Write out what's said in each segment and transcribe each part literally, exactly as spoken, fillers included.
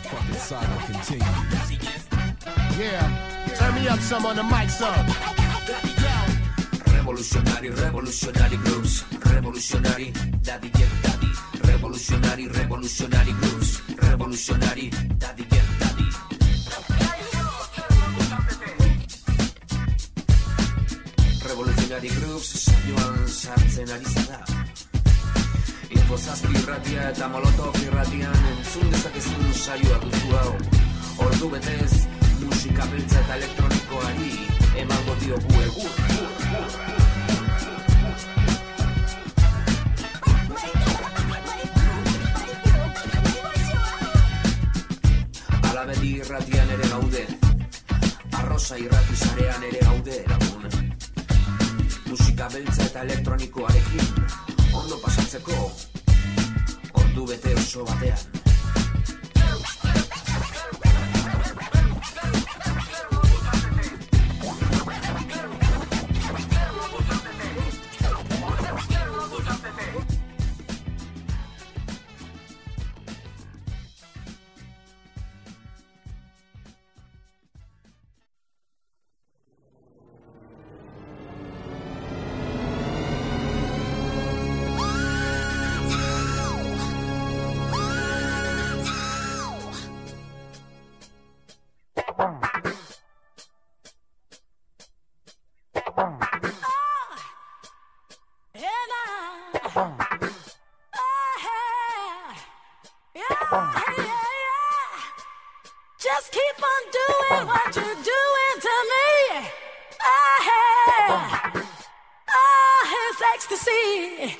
fucking saga continues. Yeah, turn me up some on the mic, son. Revolutionary, revolutionary grooves. Revolutionary, daddy get daddy. Revolutionary, revolutionary grooves. Revolutionary, daddy get daddy. Revolutionary grooves, saioan sartzen ari zara. Infozazpi irratia eta molotov irratian entzun dezakezun saioa duzu hau. Ordu betez, musika beltza eta elektronikoari emango diogu egur. Alabedi irratian ere gaude, arroza irrati sarean ere gaude lagun. Musika beltza eta elektronikoarekin ondo pasatzeko ordu bete oso batean. Just keep on doing what you're doing to me. Ah, ah, it's ecstasy.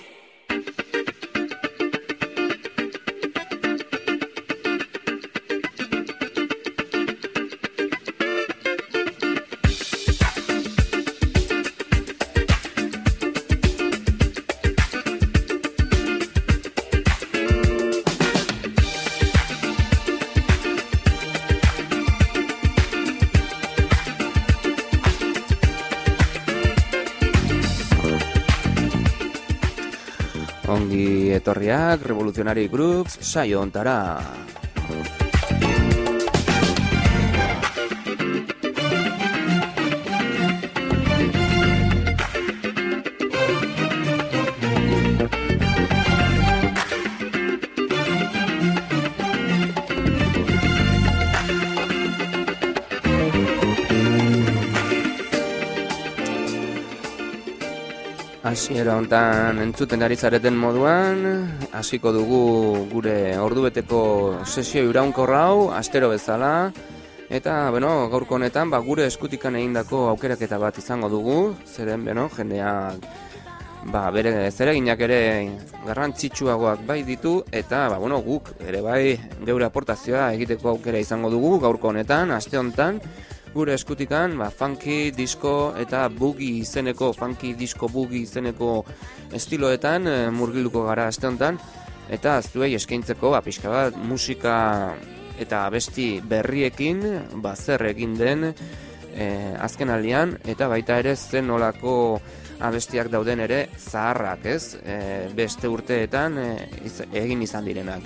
Ongi etorriak Revolutionary Grooves saio hontara. Hasiera hontan entzuten ari zareten moduan, hasiko dugu gure ordubeteko sesio iraunkorra hau, astero bezala, eta, bueno, gaurko honetan, ba, gure eskutikan egindako aukeraketa bat izango dugu, zeren, beno, jendeak, ba, bere zereginak ere garrantzitsuagoak bai ditu, eta, ba, bueno, guk ere bai geure aportazioa egiteko aukera izango dugu gaurko honetan, aste hontan, gure eskutikan, ba, funky, disco eta boogie izeneko, funky, disco, boogie izeneko estiloetan e, murgiluko gara aste honetan, eta zuei eskaintzeko, ba, pixka bat, musika eta abesti berriekin, ba, zer egin den e, azken aldian, eta baita ere zen nolako abestiak dauden ere zaharrak, ez? E, beste urteetan e, iz, egin izan direnak.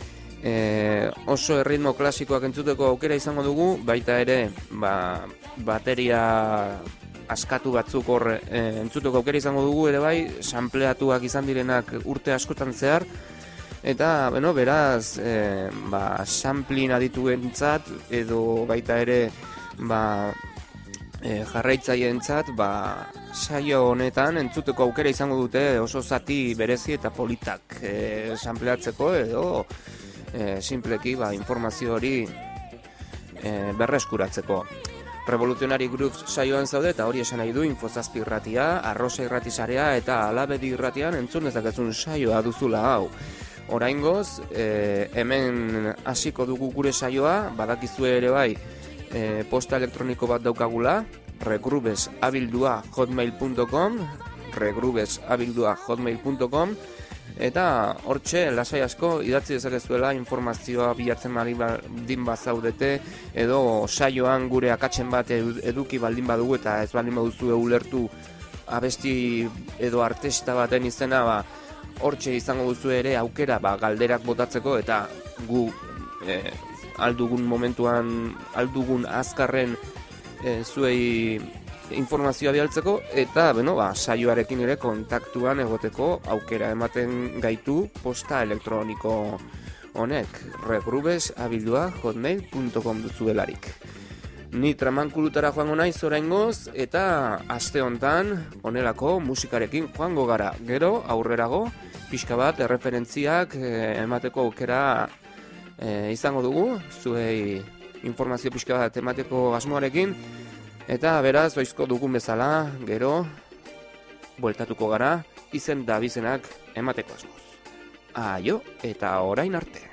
E, oso erritmo klasikoak entzuteko aukera izango dugu, baita ere ba, bateria askatu batzuk hor e, entzuteko aukera izango dugu ere bai, sampleatuak izan direnak urte askotan zehar, eta bueno, beraz e, ba, samplin adituentzat edo baita ere ba, e, jarraitzaientzat ba, saio honetan entzuteko aukera izango dute oso zati berezi eta politak e, sampleatzeko edo E, simpleki ba, informazio hori e, berreskuratzeko. Revolutionary Grooves saioan zaude eta hori esan nahi du Infozazpi irratia, Arrosa irratisarea eta Alabedi irratian entzun dezakezun saioa duzula hau. Oraingoz, e, hemen hasiko dugu gure saioa, badakizue ere bai e, posta elektroniko bat daukagula, regrooves abildua hotmail punto com, regrooves abildua hotmail punto com, eta hortxe lasai asko idatzi dezakezuela informazioa bilatzen baldin bazaudete edo saioan gure akatsen bat eduki baldin badugu eta ez baldin baduzu ulertu abesti edo artista baten izena, ba, hortxe izango duzu ere aukera ba, galderak botatzeko eta gu e, aldugun momentuan, aldugun azkarren e, zuei informazioa bialtzeko, eta beno, ba, saioarekin ere kontaktuan egoteko aukera ematen gaitu posta elektroniko honek, regrubes abildua hotmail punto com duzuelarik. Ni tramankulutara joango naiz oraingoz, eta aste hontan honelako musikarekin joango gara. Gero, aurrerago, pixka bat erreferentziak eh, emateko aukera eh, izango dugu, zuei informazio pixka bat emateko asmoarekin, eta beraz, oizko dugun bezala, gero, bueltatuko gara, izen da bizenak emateko asmoz. Aio, eta orain arte.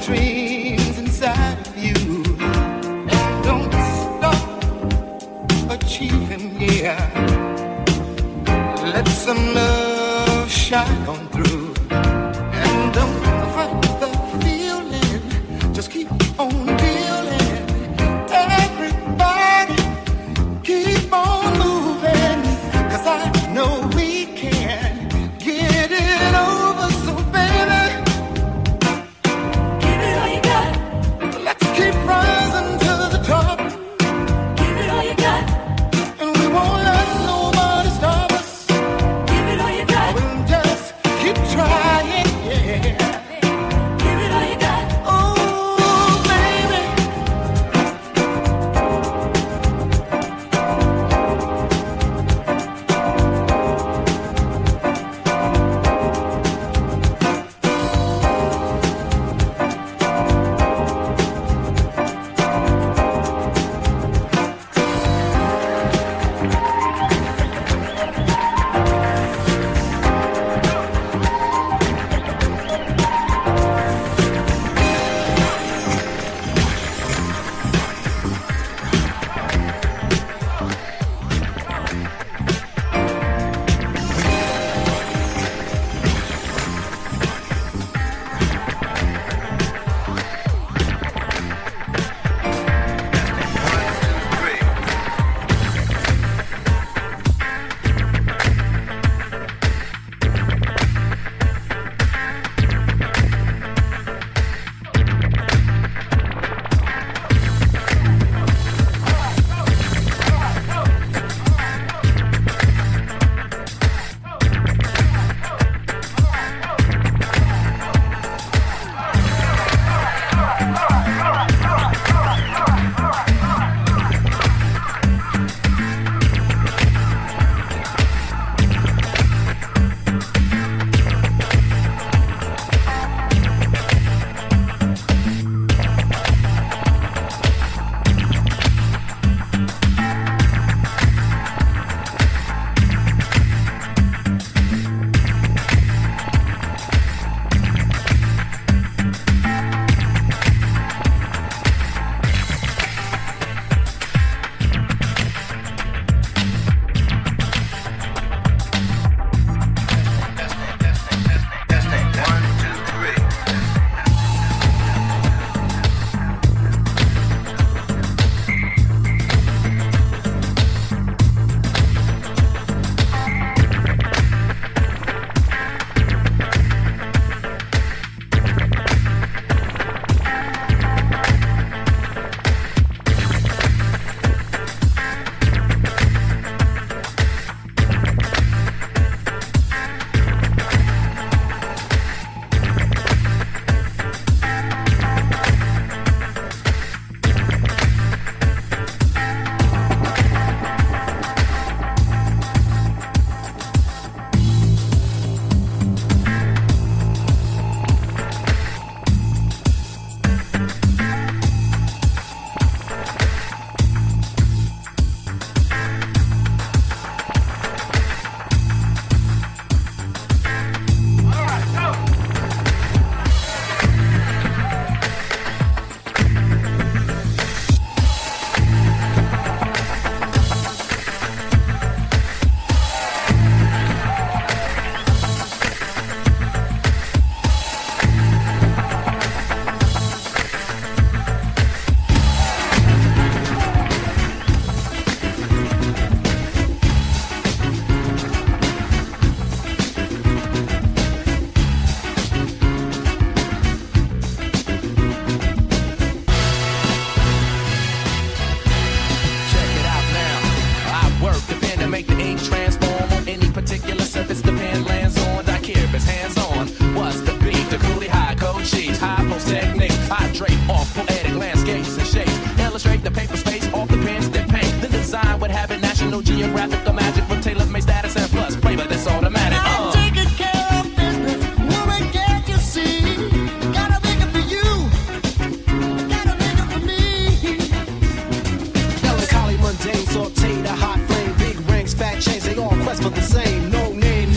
dreams inside of you. And don't stop achieving, yeah. Let some love shine on through. And don't fight the feeling, just keep on feeling. Everybody keep on moving, 'cause I know we can get it over. So baby, give it all you got. Let's keep rising to the top. Give it all you got. And we won't let nobody stop us. Give it all you got. We'll just keep trying, yeah. Give it all you got. Oh, baby.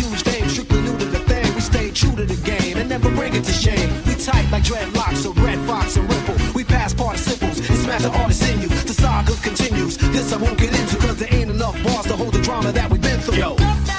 Bring it to shame. We tight like dreadlocks, so red Fox and Ripple. We pass participles and smash the artists in you. The saga continues. This I won't get into, cause there ain't enough bars to hold the drama that we've been through. Yo.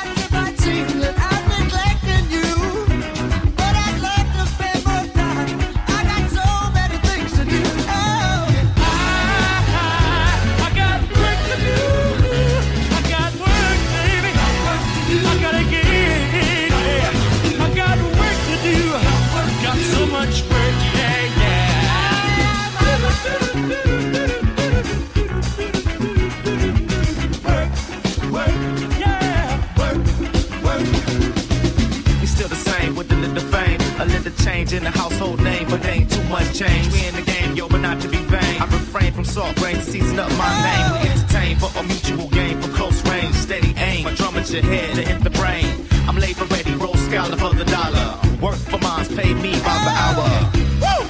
In the household name, but ain't too much change. We in the game, yo, but not to be vain. I refrain from soft brain to season up my name. We entertain for a mutual game, for close range, steady aim. A drum at your head to hit the brain. I'm labor ready, roll scholar for the dollar. Work for mines, pay me by the hour. Woo!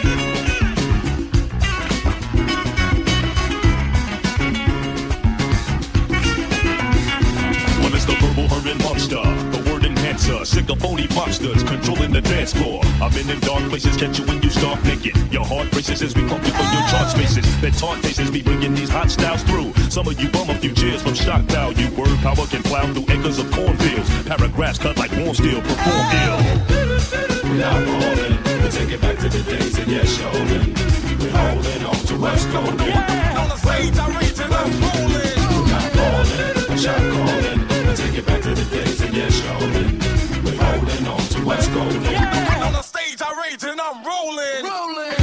Well, it's the verbal urban monster, the word enhancer, sick of phony monsters controlling the dance floor. I'm in them dark places, catch you when you start naked. Your heart races as we pump you for your chart spaces. That taunt faces be bringing these hot styles through. Some of you bum a few cheers from shock value. Word power can plow through acres of cornfields. Paragraphs cut like warm steel, perform ill. We're not rolling, we take it back to the days of yes, showing. We're holding on to what's going on. Yeah. On the stage, I reach and I'm rolling. We're not rolling, a shot calling. We take it back to the days of yes, showing. We're holding on to what's going on. Yeah. On the stage, I rage and I'm rolling. Rolling.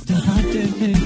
started me.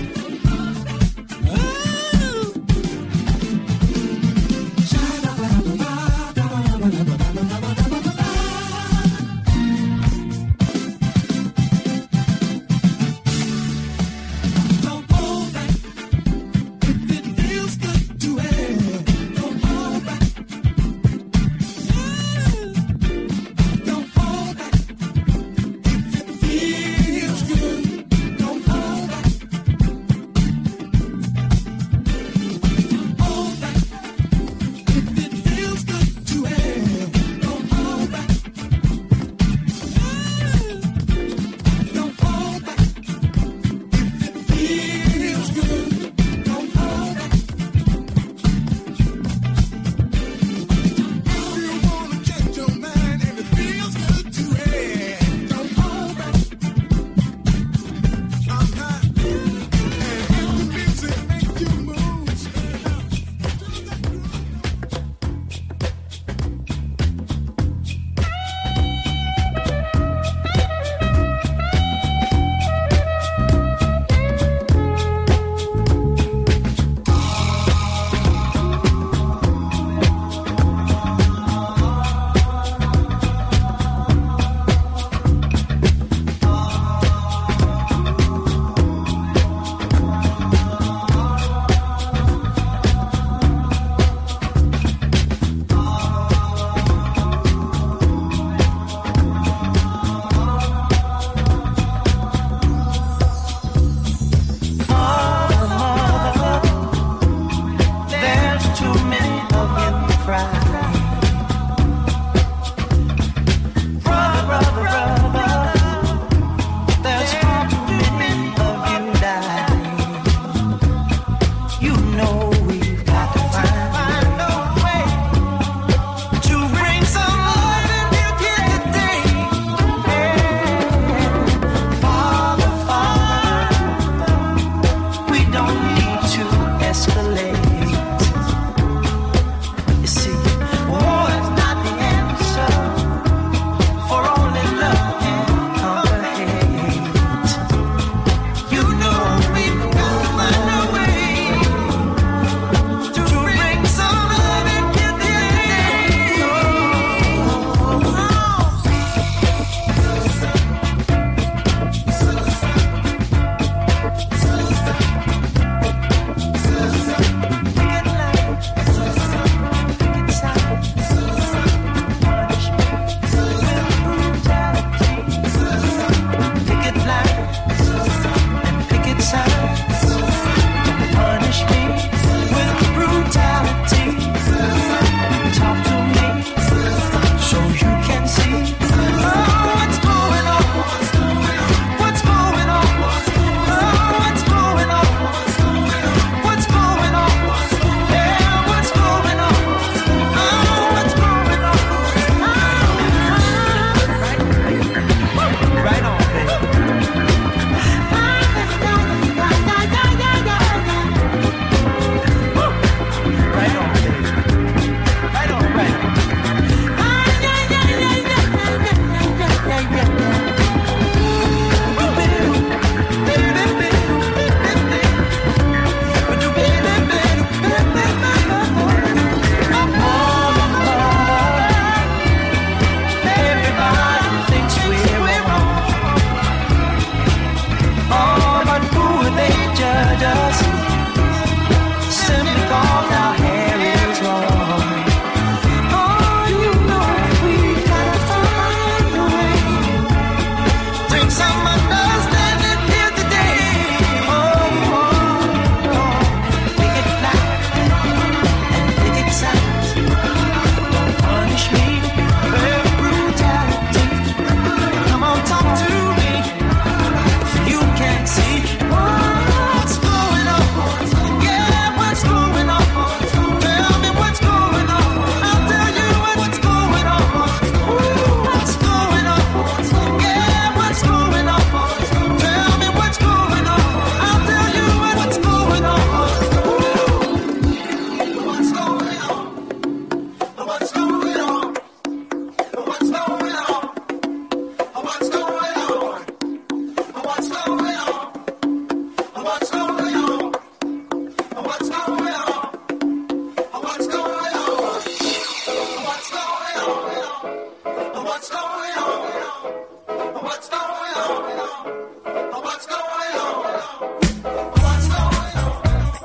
What's going on? What's going on? What's going on? What's going on? What's going on? What's going on? What's going on? What's going on?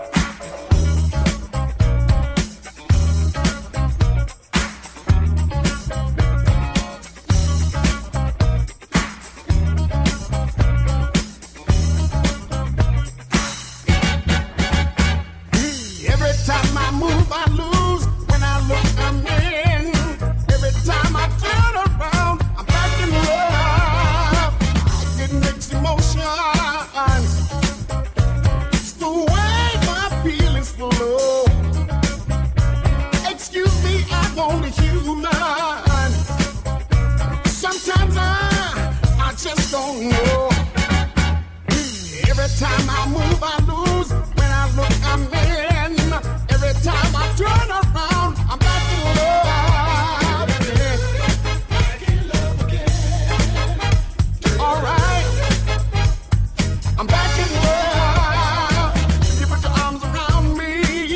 Every time I move, I lose. When I look, I'm in. Every time I turn around, I'm back in love. I get mixed emotions. It's the way my feelings flow. Excuse me, I want a human. Sometimes I, I just don't know. Every time I move, I lose. When I look, I'm in. Every time I turn around, I'm back in love again. Back in love again. All right, I'm back in love. You put your arms around me.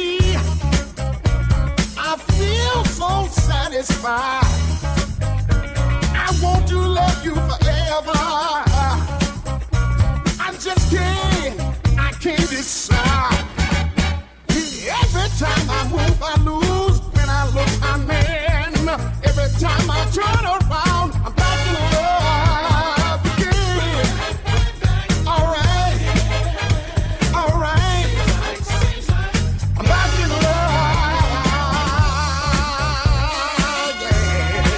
I feel so satisfied. I want to love you forever. I just can't, I can't decide. Every time I move, I lose. When I look, I'm in. Every time I turn around, I'm back in love again. All right, all right, I'm back in love, yeah.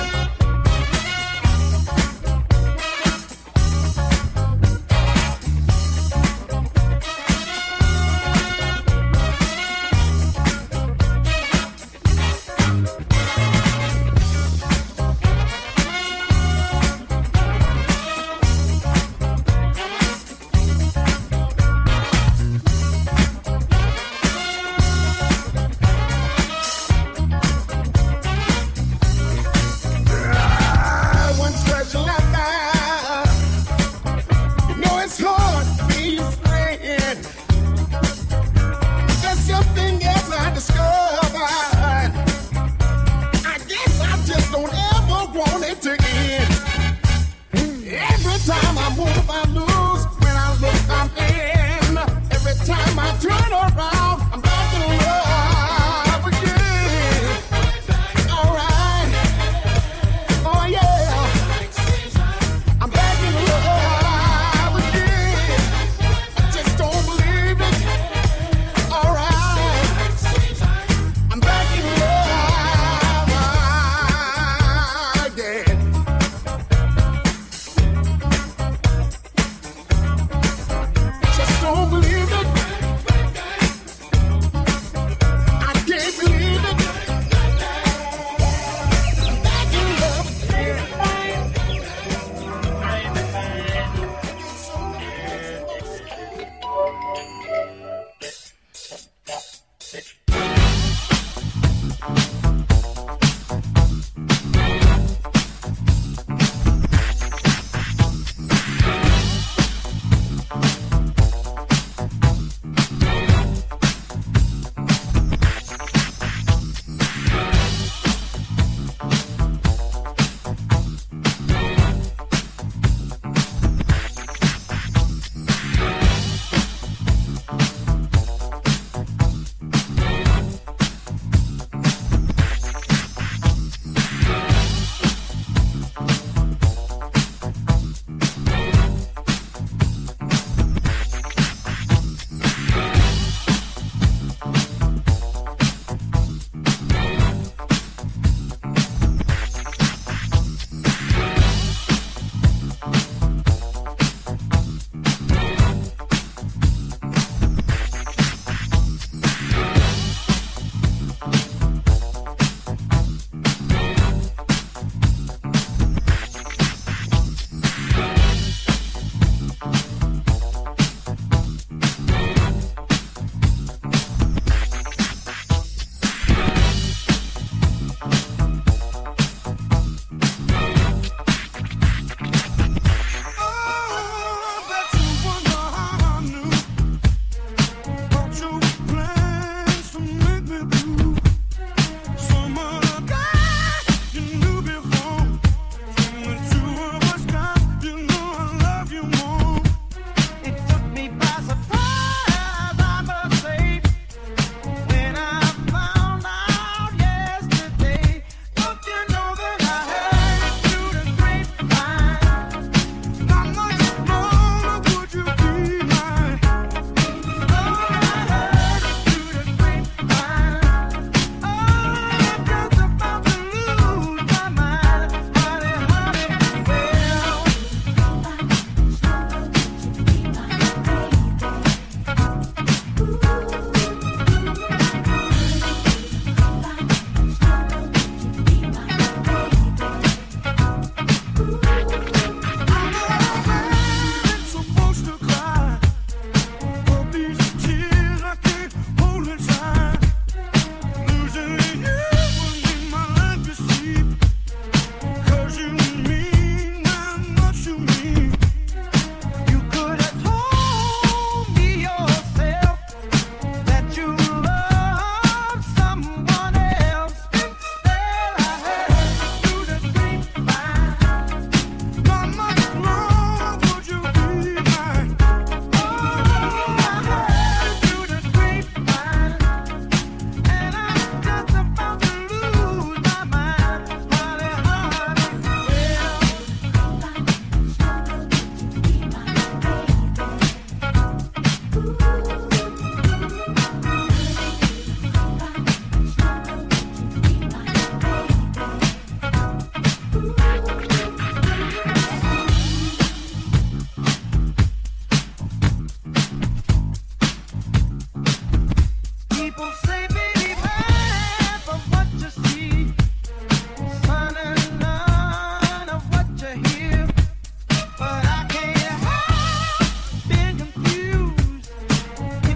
But I can't help being confused.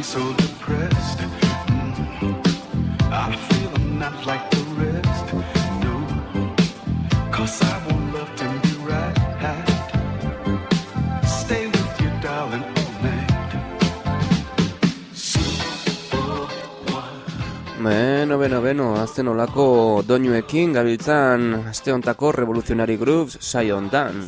so depressed. Mm. I feel I'm not like the rest. No, 'cause I won't love to be right. Stay with you, darling, all night. Beno, beno, beno, azten olako doinuekin gabiltzan aste hontako Revolutionary Grooves saio hontan.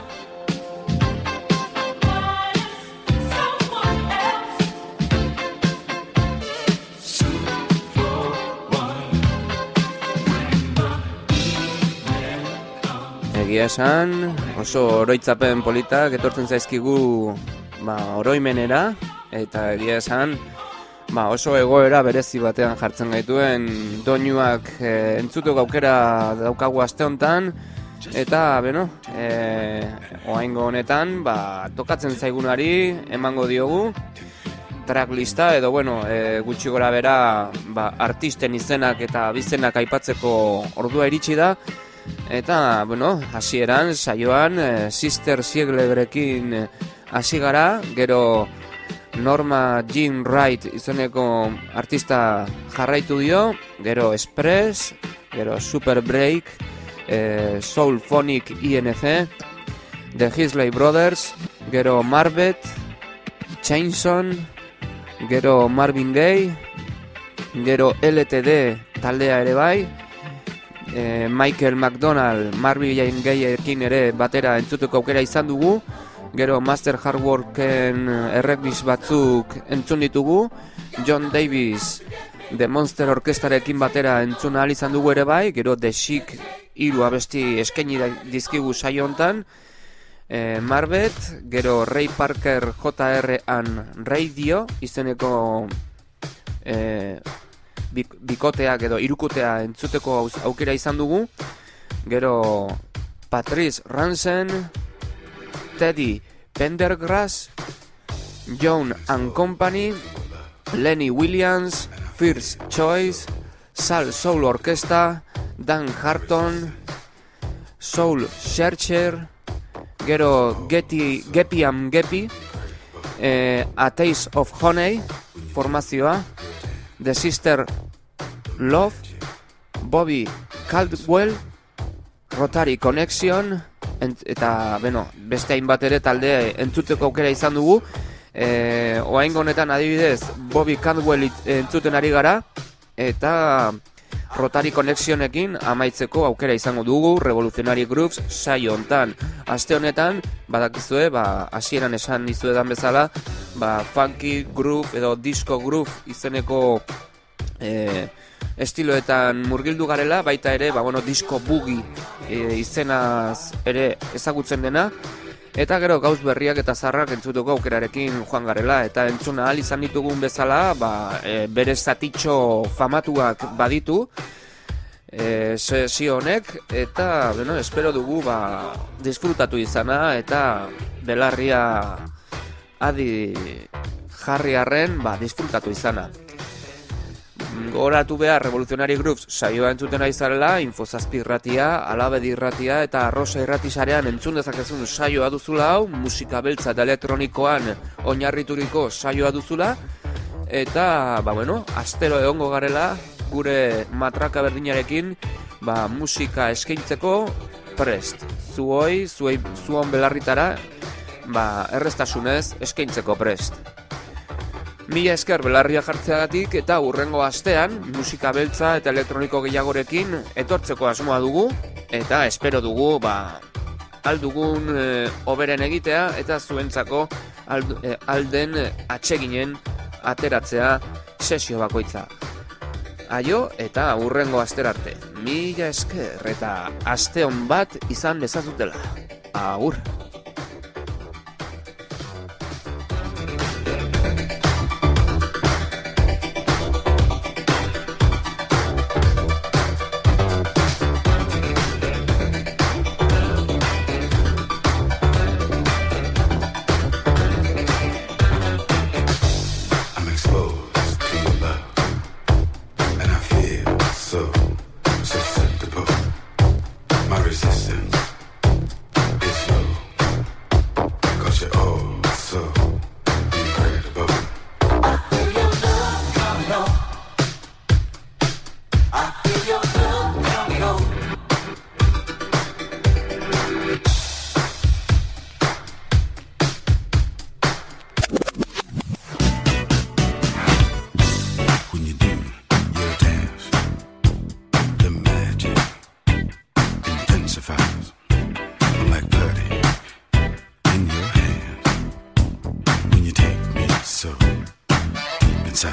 Egia esan, oso oroitzapen politak etortzen zaizkigu ba, oroimenera, eta egia esan ba, oso egoera berezi batean jartzen gaituen doinuak e, entzutuk aukera daukagu aste hontan, eta beno, e, oraingo honetan ba, tokatzen zaigunari emango diogu tracklista edo bueno, e, gutxi gora bera ba, artisten izenak eta bizenak aipatzeko ordua iritsi da. Eta, bueno, hasieran saioan e, Sister Sieglerekin hasi gara, gero Norma Jean Wright izeneko artista jarraitu dio, gero Express, gero Super Break, e, Soul Phonic I N C, The Hisley Brothers, gero Marbet, Chainson, gero Marvin Gaye, gero L T D taldea ere bai, e, Michael McDonald, Marvin Gayeekin ere batera entzuteko aukera izan dugu, gero Master Hardworken errekbis batzuk entzun ditugu, John Davis The Monster Orkestarekin batera entzun ahal izan dugu ere bai, gero The Chic hiru abesti eskaini dizkigu saio hontan, e, Marbet, gero Ray Parker J R and Radio izeneko e, bikoteak edo hirukotea entzuteko aukera izan dugu, gero Patrice Ransen, Teddy Pendergrass, John and Company, Lenny Williams, First Choice, Sal Soul Orchestra, Dan Harton, Soul Searcher, gero Getty, Geppy and Geppy, eh, A Taste of Honey, formazioa, The Sister Love, Bobby Caldwell, Rotary Connection, ent, eta beno, beste hainbat ere talde entzuteko aukera izan dugu. E, Oaingo honetan adibidez Bobby Caldwell entzuten ari gara, eta Rotary Connectionekin amaitzeko aukera izango dugu Revolutionary Grooves saio hontan. Aste honetan, badakizue, ba, hasieran esan dizuedan bezala, ba, funky groove edo disco groove izeneko e, estiloetan murgildu garela, baita ere, ba, bueno, disco boogie e, izenaz ere ezagutzen dena, eta gero gauz berriak eta zarrak entzutuko aukerarekin joan garela, eta entzuna ahal izan ditugun bezala, ba, e, bere zatitxo famatuak baditu e, sesio honek, eta bueno, espero dugu ba, disfrutatu izana, eta belarria adi jarri arren ba, disfrutatu izana. Gogoratu behar Revolutionary Grooves saioa entzuten ari zarela, Infozazpi irratia, Alabedi irratia eta Arrosa irrati sarean entzun dezakezun saioa duzula hau, musika beltza eta elektronikoan oinarrituriko saioa duzula, eta, ba bueno, astero egongo garela gure matraka berdinarekin ba, musika eskaintzeko prest. Zuoi, zuei, zuon belarritara, ba, errestasunez eskaintzeko prest. Mila esker belarria jartzeagatik, eta hurrengo astean musika beltza eta elektroniko gehiagorekin etortzeko asmoa dugu, eta espero dugu ba, aldugun e, oberen egitea eta zuentzako ald, e, alden atseginen ateratzea sesio bakoitza. Aio eta hurrengo asterarte. Mila esker eta aste on bat izan dezazutela. Agur! You're all so incredible. I feel differenza.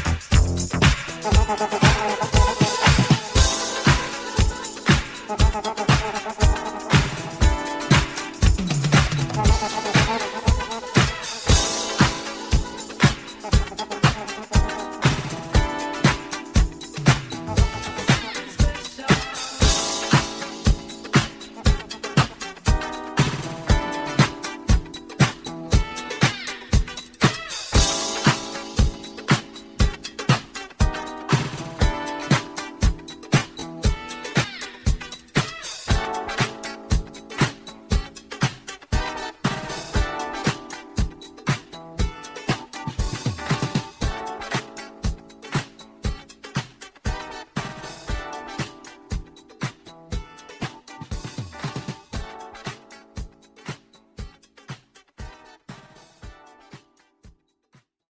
Thank you.